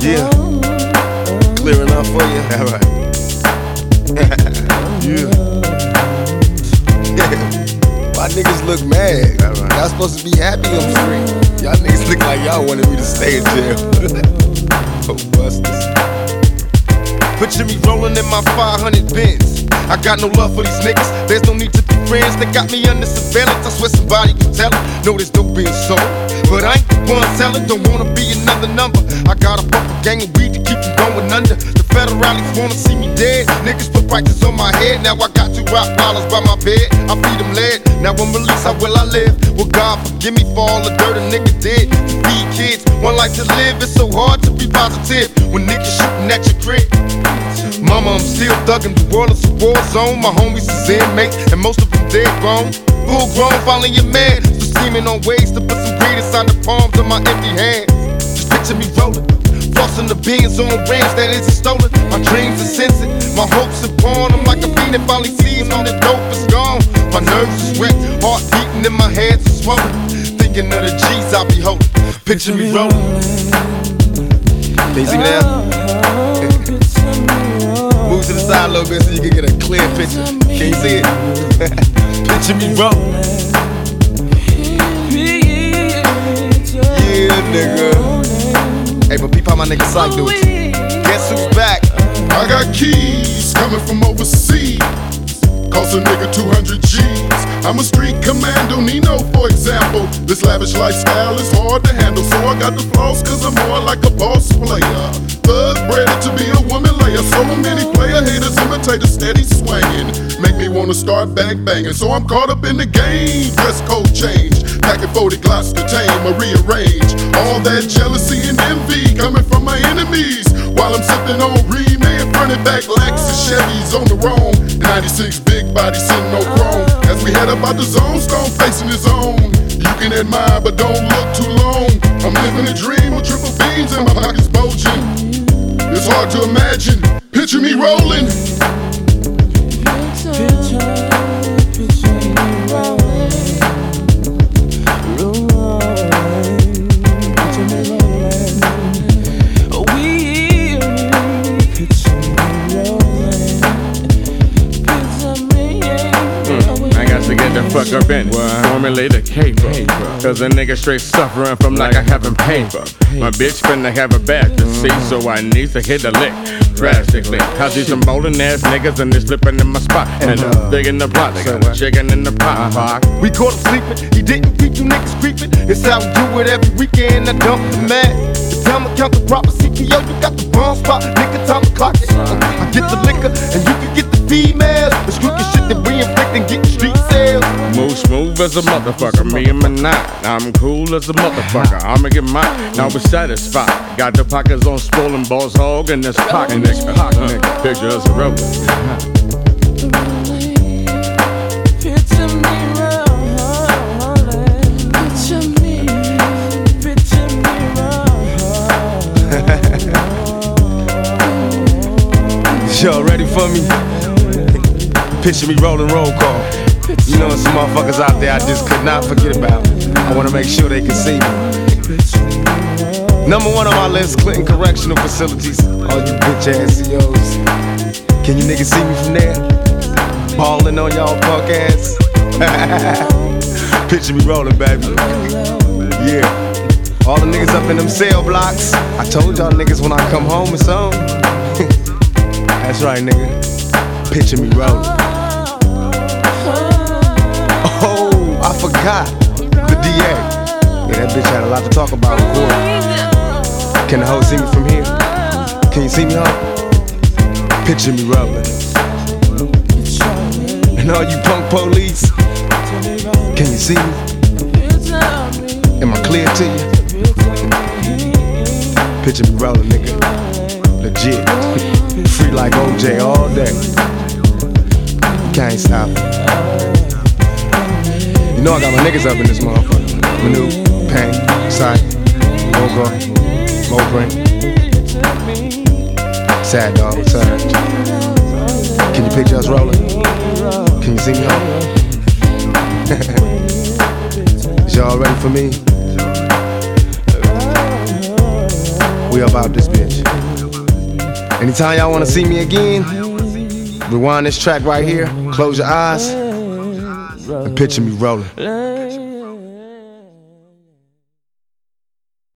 Yeah. Clearing up for you. All right. Yeah. Why niggas look mad? Right. Y'all supposed to be happy I'm free. Y'all niggas look like y'all wanted me to stay in jail. Oh, busters. Picture me rolling in my 500 Benz. I got no love for these niggas. There's no need to be friends. They got me under surveillance. I swear somebody can tell it. No, there's no being sold. But I ain't the one selling. Don't wanna be another number. I got a fucking gang of weed to keep them going under. The federalists wanna see me dead. Niggas put prices on my head. Now I got 2 Rottweilers by my bed. I feed them lead. Now I'm released. How will I live? Well, God forgive me for all the dirt a nigga did. To feed kids, one life to live. It's so hard to be positive when niggas shooting at your crib. Mama, I'm still thuggin', the world is a war zone. My homies is inmates, and most of them dead grown. Full grown, following your man. Still scheming on ways to put some greed inside the palms of my empty hands. Just picture me rollin', flossing the beans on rims that isn't stolen. My dreams are sensing, my hopes are born. I'm like a fiend that finally sees when the dope is gone. My nerves is wrecked, heart beating and my hands are swollen. Thinking of the G's I be holding. Picture me rollin'. Can you see me now? Move to the side a little bit so you can get a clear picture. Can you see it? Picture me rollin'. Yeah, nigga. Hey, but peep how my nigga Psych do it. Guess who's back? I got keys coming from overseas. Cost a nigga 200 G's. I'm a street commando, Nino, for example. This lavish lifestyle is hard to handle, so I got the flaws cause I'm more like a boss player. Thug bred to be a woman layer. So many player haters imitate a steady swinging. Make me wanna start bang banging. So I'm caught up in the game. Dress code change. Packing 40 Glocks to tame or rearrange. All that jealousy and envy coming from my enemies. While I'm sipping on Remain, running back Lexus Chevys on the roam. 96 big body sitting no chrome. As we head up out the zone, Stone facing his own. You can admire, but don't look too long. I'm living a dream with triple beams and my pockets bulging. It's hard to imagine. Picture me rolling. Fuck up and formulate a caper. Cause a nigga straight suffering from like I haven't paid for. My bitch finna have a bad to see, so I need to hit a lick drastically. I see some bowling ass niggas and they slipping in my spot. And big in the plot, they got a chicken in the pot. We caught him sleeping, he didn't beat you niggas creeping. It's how we do it every weekend, I dump the man. The time I count the proper CPO, you got the wrong spot. Nigga, time to clock it. I get the liquor and you can get the females. The crooked shit that we inflict and get street sales. Move smooth as a motherfucker, me and my nine. I'm cool as a motherfucker, I'ma get mine. Now we're satisfied. Got the pockets on swollen balls hog and this pocket nigga. Picture us a roller. Y'all ready for me? Picture me rolling roll call. You know some motherfuckers out there I just could not forget about. I wanna make sure they can see me. Number 1 on my list, Clinton Correctional Facilities. All you bitch ass CEOs. Can you niggas see me from there? Ballin' on y'all punk ass. Picture me rolling, baby. Yeah. All the niggas up in them cell blocks. I told y'all niggas when I come home it's on. That's right, nigga. Picture me rolling. Oh, I forgot. The DA. Yeah, that bitch had a lot to talk about in court. Can the hoe see me from here? Can you see me, hoe? Picture me rolling. And all you punk police, can you see me? Am I clear to you? Picture me rolling, nigga. Legit. Free like OJ all day. Can't stop it. You know I got my niggas up in this motherfucker. Manu, Pain, Sight, Mogo, Mobrin. Sad dog, Surge. Can you picture us rolling? Can you see me on? Is y'all ready for me? We about this bitch. Anytime y'all wanna see me again, rewind this track right here, close your eyes, and picture me rolling.